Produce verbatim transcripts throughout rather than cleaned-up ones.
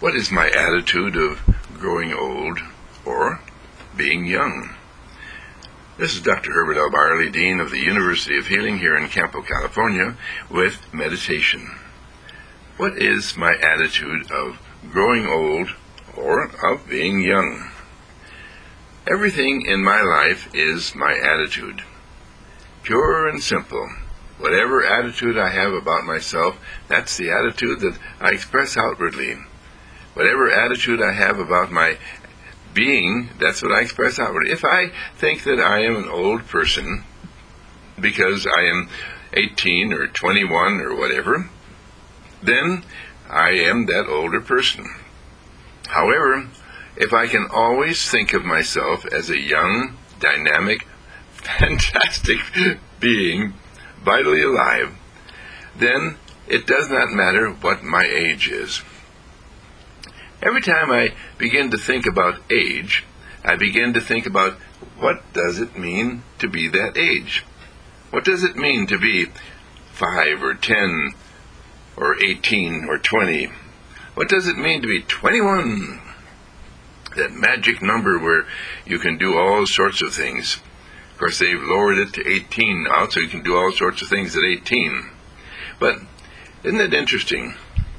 What is my attitude of growing old or being young? This is Doctor Herbert L. Barley, Dean of the University of Healing here in Campo, California, with meditation. What is my attitude of growing old or of being young? Everything in my life is my attitude. Pure and simple. Whatever attitude I have about myself, that's the attitude that I express outwardly. Whatever attitude I have about my being, that's what I express outwardly. If I think that I am an old person because I am eighteen or twenty-one or whatever, then I am that older person. However, if I can always think of myself as a young, dynamic, fantastic being, vitally alive, then it does not matter what my age is. Every time I begin to think about age, I begin to think about what does it mean to be that age? What does it mean to be five or ten or eighteen or twenty? What does it mean to be twenty-one? That magic number where you can do all sorts of things. Of course, they've lowered it to eighteen now, so you can do all sorts of things at eighteen. But isn't it interesting?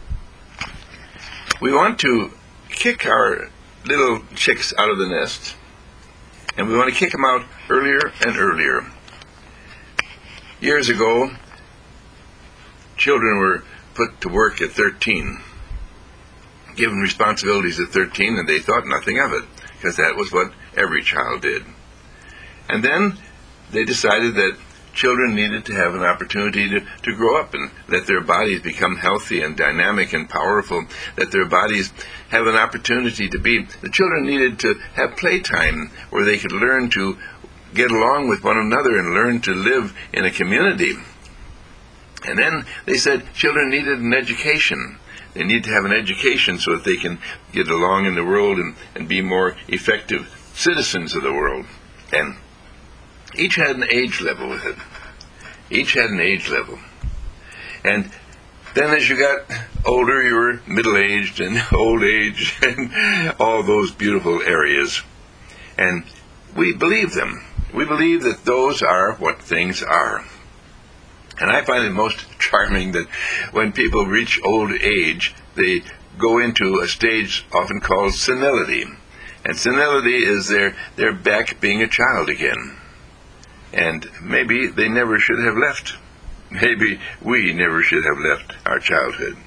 We want to kick our little chicks out of the nest, and we want to kick them out earlier and earlier. Years ago, children were put to work at thirteen, given responsibilities at thirteen, and they thought nothing of it, because that was what every child did. And then they decided that children needed to have an opportunity to, to grow up and let their bodies become healthy and dynamic and powerful, that their bodies have an opportunity to be. The children needed to have playtime where they could learn to get along with one another and learn to live in a community. And then they said children needed an education. They need to have an education so that they can get along in the world and, and be more effective citizens of the world. And each had an age level with it. Each had an age level. And then as you got older, you were middle-aged and old age and all those beautiful areas. And we believe them. We believe that those are what things are. And I find it most charming that when people reach old age, they go into a stage often called senility. And senility is their, their back being a child again. And maybe they never should have left. Maybe we never should have left our childhood.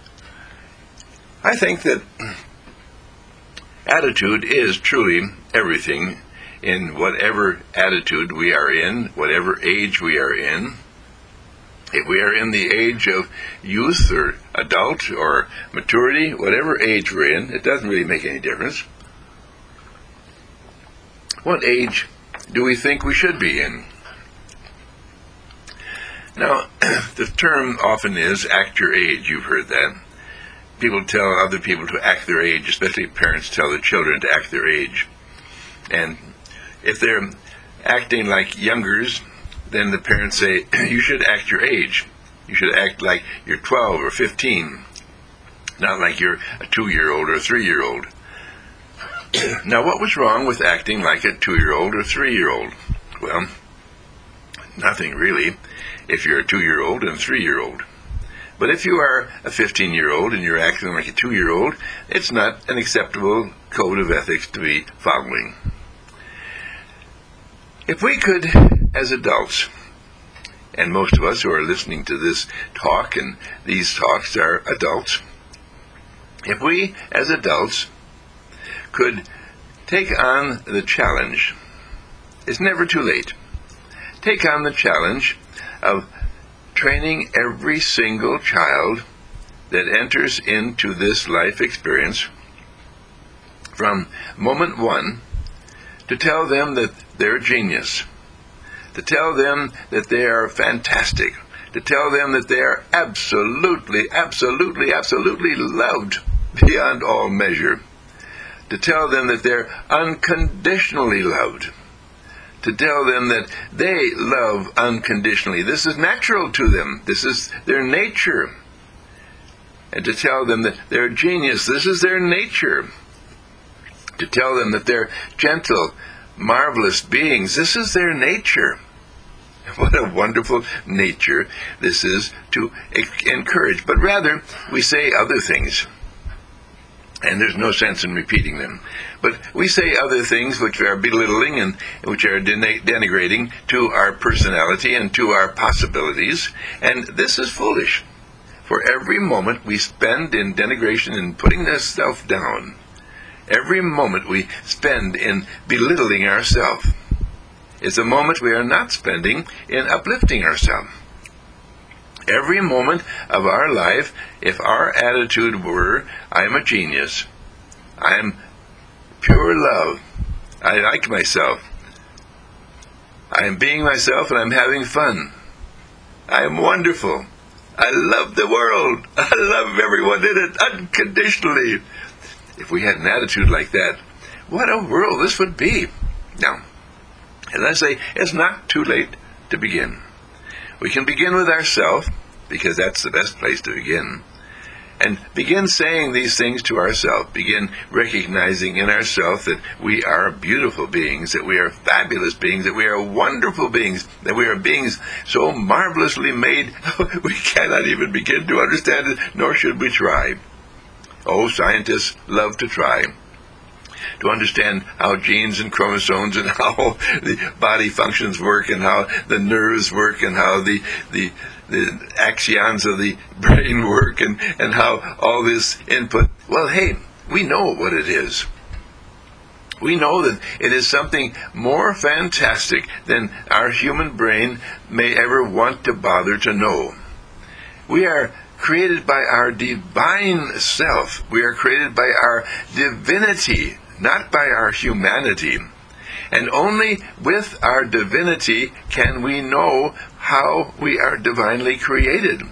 I think that attitude is truly everything in whatever attitude we are in, whatever age we are in. If we are in the age of youth or adult or maturity, whatever age we're in, it doesn't really make any difference. What age do we think we should be in? Now, the term often is act your age. You've heard that. People tell other people to act their age, especially parents tell their children to act their age. And if they're acting like youngers, then the parents say, you should act your age. You should act like you're twelve or fifteen, not like you're a two-year-old or a three-year-old. Now, what was wrong with acting like a two-year-old or three-year-old? Well, nothing really, if you're a two-year-old and a three-year-old. But if you are a fifteen-year-old and you're acting like a two-year-old, it's not an acceptable code of ethics to be following. If we could, as adults, and most of us who are listening to this talk, and these talks are adults, if we, as adults, could take on the challenge, it's never too late, take on the challenge of training every single child that enters into this life experience from moment one to tell them that they're a genius, to tell them that they are fantastic, to tell them that they are absolutely, absolutely, absolutely loved beyond all measure, to tell them that they're unconditionally loved, to tell them that they love unconditionally. This is natural to them. This is their nature. and to tell them that they're a genius. This is their nature. To tell them that they're gentle, marvelous beings. This is their nature. What a wonderful nature this is to encourage. But rather, we say other things. And there's no sense in repeating them. But we say other things which are belittling and which are den- denigrating to our personality and to our possibilities. And this is foolish. For every moment we spend in denigration and putting ourselves down, every moment we spend in belittling ourselves, is a moment we are not spending in uplifting ourselves. Every moment of our life, if our attitude were, I am a genius, I am pure love, I like myself, I am being myself and I'm having fun, I am wonderful, I love the world, I love everyone in it unconditionally. If we had an attitude like that, what a world this would be. Now, as I say, it's not too late to begin. We can begin with ourselves, because that's the best place to begin, and begin saying these things to ourselves, begin recognizing in ourselves that we are beautiful beings, that we are fabulous beings, that we are wonderful beings, that we are beings so marvelously made, we cannot even begin to understand it, nor should we try. Oh, scientists love to try to understand how genes and chromosomes and how the body functions work and how the nerves work and how the the, the axons of the brain work and, and how all this input. Well, hey, we know what it is. We know that it is something more fantastic than our human brain may ever want to bother to know. We are created by our divine self. We are created by our divinity, not by our humanity. And only with our divinity can we know how we are divinely created.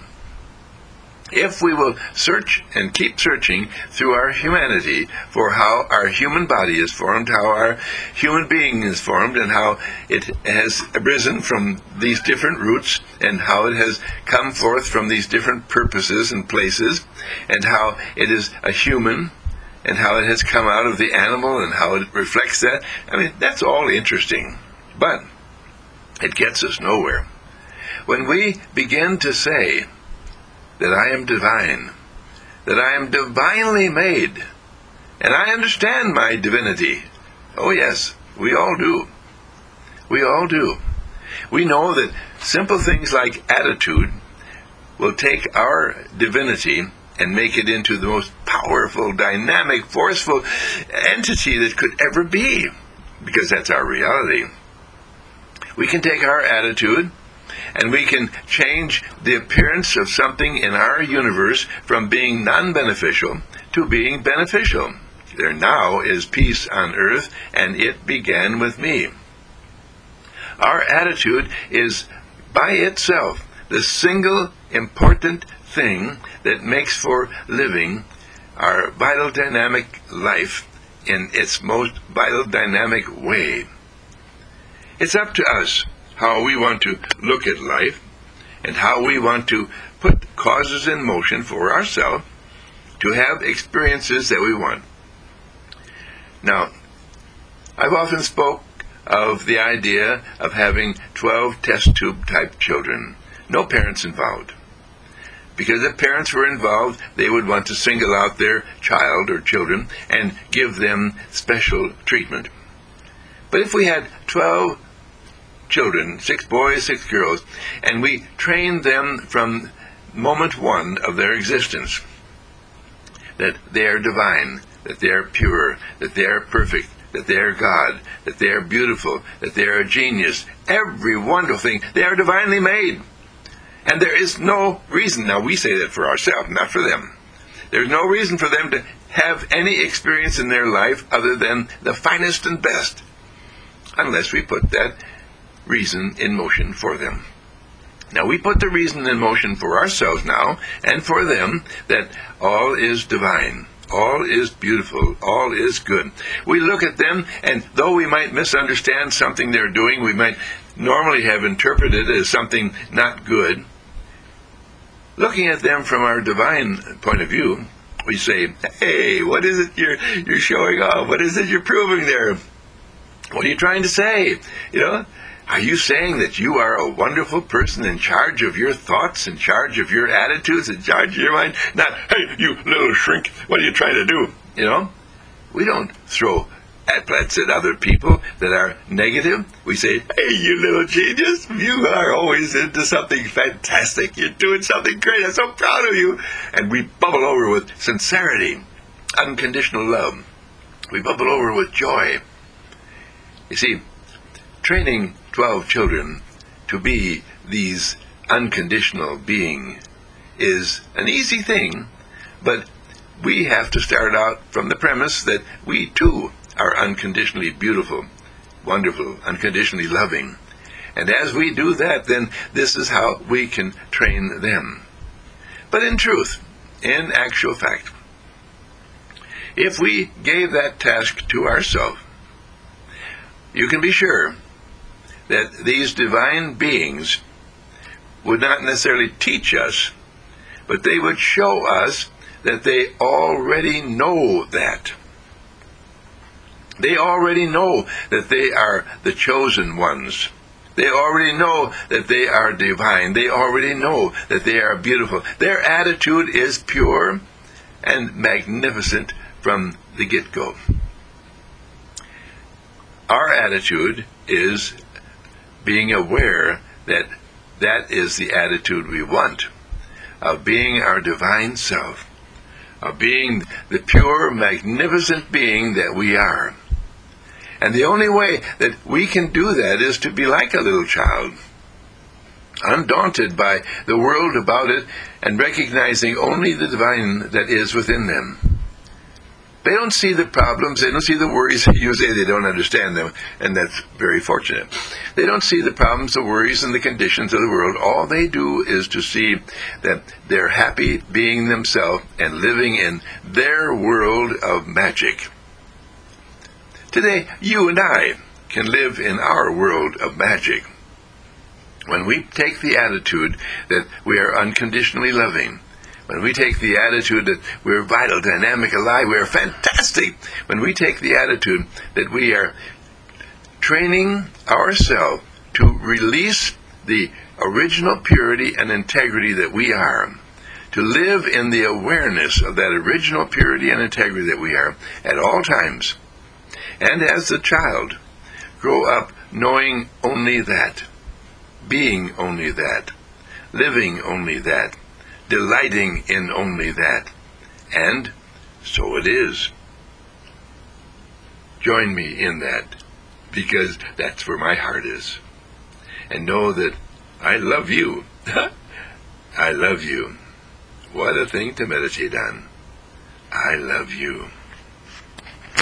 If we will search and keep searching through our humanity for how our human body is formed, how our human being is formed, and how it has arisen from these different roots, and how it has come forth from these different purposes and places, and how it is a human, and how it has come out of the animal, and how it reflects that. I mean, that's all interesting, but it gets us nowhere. When we begin to say that I am divine, that I am divinely made, and I understand my divinity. Oh yes, we all do. We all do. We know that simple things like attitude will take our divinity and make it into the most powerful, dynamic, forceful entity that could ever be, because that's our reality. We can take our attitude and we can change the appearance of something in our universe from being non-beneficial to being beneficial. There now is peace on earth, and it began with me. Our attitude is by itself the single important thing that makes for living our vital dynamic life in its most vital dynamic way. It's up to us how we want to look at life and how we want to put causes in motion for ourselves to have experiences that we want. Now, I've often spoke of the idea of having twelve test tube type children, no parents involved. Because if parents were involved, they would want to single out their child or children and give them special treatment. But if we had twelve children, six boys, six girls, and we trained them from moment one of their existence, that they are divine, that they are pure, that they are perfect, that they are God, that they are beautiful, that they are a genius, every wonderful thing, they are divinely made. And there is no reason, now we say that for ourselves, not for them. There's no reason for them to have any experience in their life other than the finest and best, unless we put that reason in motion for them. Now we put the reason in motion for ourselves now, and for them, that all is divine, all is beautiful, all is good. We look at them, and though we might misunderstand something they're doing, we might normally have interpreted it as something not good, looking at them from our divine point of view, we say, hey, what is it you're, you're showing off? What is it you're proving there? What are you trying to say? You know, are you saying that you are a wonderful person in charge of your thoughts, in charge of your attitudes, in charge of your mind? Not, hey, you little shrink, what are you trying to do? You know, we don't throw applets at other people that are negative. We say, hey, you little genius, you are always into something fantastic. You're doing something great. I'm so proud of you. And we bubble over with sincerity, unconditional love. We bubble over with joy. You see, training twelve children to be these unconditional beings is an easy thing, but we have to start out from the premise that we too are unconditionally beautiful, wonderful, unconditionally loving. And as we do that, then this is how we can train them. But in truth, in actual fact, if we gave that task to ourselves, you can be sure that these divine beings would not necessarily teach us, but they would show us that they already know that. They already know that they are the chosen ones. They already know that they are divine. They already know that they are beautiful. Their attitude is pure and magnificent from the get-go. Our attitude is being aware that that is the attitude we want, of being our divine self, of being the pure, magnificent being that we are. And the only way that we can do that is to be like a little child, undaunted by the world about it and recognizing only the divine that is within them. They don't see the problems, they don't see the worries. You say they don't understand them, and that's very fortunate. They don't see the problems, the worries, and the conditions of the world. All they do is to see that they're happy being themselves and living in their world of magic. Today, you and I can live in our world of magic. When we take the attitude that we are unconditionally loving, when we take the attitude that we're vital, dynamic, alive, we're fantastic, when we take the attitude that we are training ourselves to release the original purity and integrity that we are, to live in the awareness of that original purity and integrity that we are at all times, and as a child, grow up knowing only that, being only that, living only that, delighting in only that, and so it is. Join me in that, because that's where my heart is. And know that I love you. I love you. What a thing to meditate on. I love you.